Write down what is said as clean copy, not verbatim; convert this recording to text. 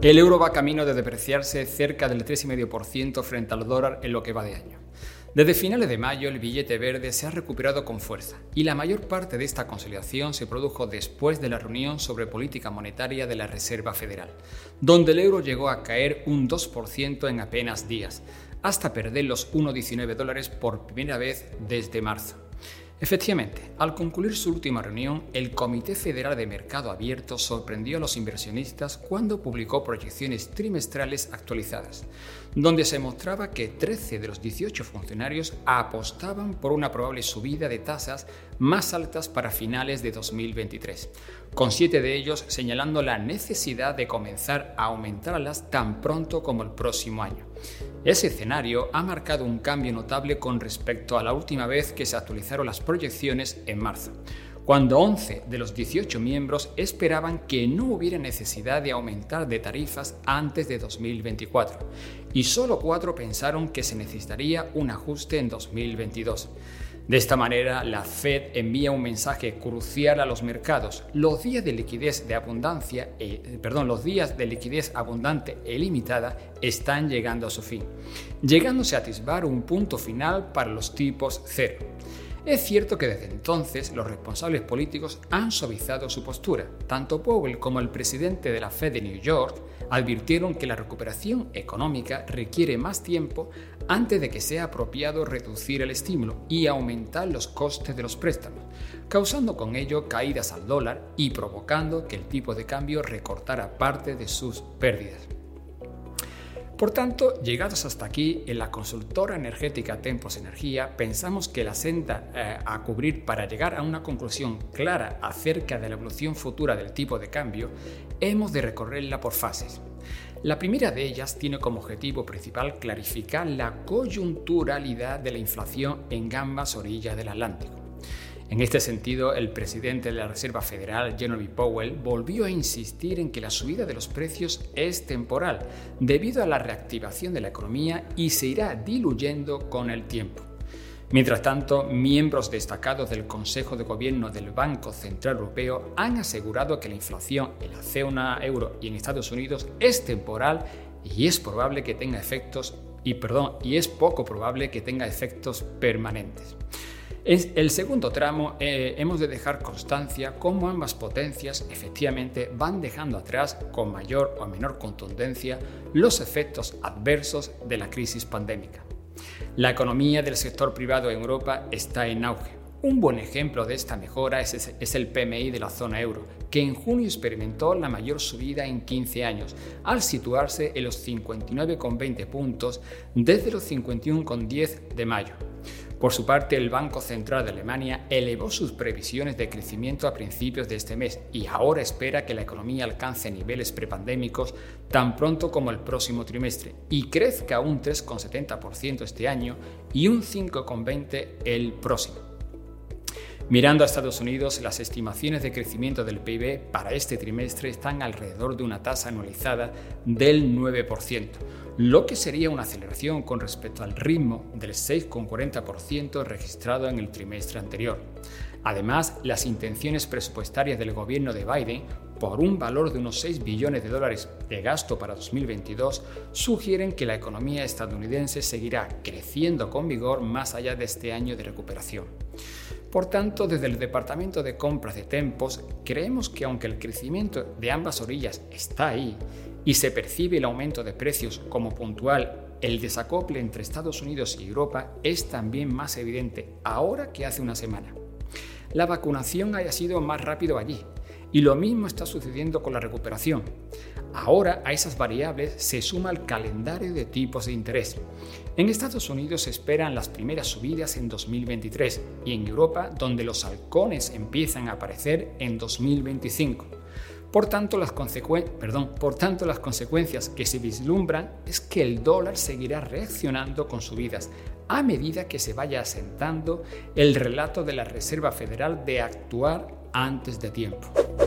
El euro va camino de depreciarse cerca del 3,5% frente al dólar en lo que va de año. Desde finales de mayo el billete verde se ha recuperado con fuerza y la mayor parte de esta consolidación se produjo después de la reunión sobre política monetaria de la Reserva Federal, donde el euro llegó a caer un 2% en apenas días, hasta perder los $1,19 por primera vez desde marzo. Efectivamente, al concluir su última reunión, el Comité Federal de Mercado Abierto sorprendió a los inversionistas cuando publicó proyecciones trimestrales actualizadas, donde se mostraba que 13 de los 18 funcionarios apostaban por una probable subida de tasas más altas para finales de 2023, con 7 de ellos señalando la necesidad de comenzar a aumentarlas tan pronto como el próximo año. Ese escenario ha marcado un cambio notable con respecto a la última vez que se actualizaron las proyecciones en marzo, cuando 11 de los 18 miembros esperaban que no hubiera necesidad de aumentar de tarifas antes de 2024, y solo 4 pensaron que se necesitaría un ajuste en 2022. De esta manera, la Fed envía un mensaje crucial a los mercados. Los días de liquidez abundante e ilimitada están llegando a su fin, llegándose a atisbar un punto final para los tipos cero. Es cierto que desde entonces los responsables políticos han suavizado su postura. Tanto Powell como el presidente de la Fed de New York advirtieron que la recuperación económica requiere más tiempo antes de que sea apropiado reducir el estímulo y aumentar los costes de los préstamos, causando con ello caídas al dólar y provocando que el tipo de cambio recortara parte de sus pérdidas. Por tanto, llegados hasta aquí, en la consultora energética Tempos Energía pensamos que la senda a cubrir para llegar a una conclusión clara acerca de la evolución futura del tipo de cambio, hemos de recorrerla por fases. La primera de ellas tiene como objetivo principal clarificar la coyunturalidad de la inflación en ambas orillas del Atlántico. En este sentido, el presidente de la Reserva Federal, Jerome Powell, volvió a insistir en que la subida de los precios es temporal, debido a la reactivación de la economía y se irá diluyendo con el tiempo. Mientras tanto, miembros destacados del Consejo de Gobierno del Banco Central Europeo han asegurado que la inflación en la zona euro y en Estados Unidos es temporal y es poco probable que tenga efectos permanentes. En el segundo tramo hemos de dejar constancia cómo ambas potencias efectivamente van dejando atrás con mayor o menor contundencia los efectos adversos de la crisis pandémica. La economía del sector privado en Europa está en auge. Un buen ejemplo de esta mejora es el PMI de la zona euro, que en junio experimentó la mayor subida en 15 años, al situarse en los 59,20 puntos desde los 51,10 de mayo. Por su parte, el Banco Central de Alemania elevó sus previsiones de crecimiento a principios de este mes y ahora espera que la economía alcance niveles prepandémicos tan pronto como el próximo trimestre y crezca un 3,70% este año y un 5,20% el próximo. Mirando a Estados Unidos, las estimaciones de crecimiento del PIB para este trimestre están alrededor de una tasa anualizada del 9%, lo que sería una aceleración con respecto al ritmo del 6,40% registrado en el trimestre anterior. Además, las intenciones presupuestarias del gobierno de Biden, por un valor de unos $6 billones de gasto para 2022, sugieren que la economía estadounidense seguirá creciendo con vigor más allá de este año de recuperación. Por tanto, desde el Departamento de Compras de Tempos, creemos que aunque el crecimiento de ambas orillas está ahí y se percibe el aumento de precios como puntual, el desacople entre Estados Unidos y Europa es también más evidente ahora que hace una semana. La vacunación haya sido más rápido allí, y lo mismo está sucediendo con la recuperación. Ahora a esas variables se suma el calendario de tipos de interés. En Estados Unidos se esperan las primeras subidas en 2023 y en Europa, donde los halcones empiezan a aparecer en 2025. Por tanto, las consecuencias que se vislumbran es que el dólar seguirá reaccionando con subidas a medida que se vaya asentando el relato de la Reserva Federal de actuar antes de tiempo.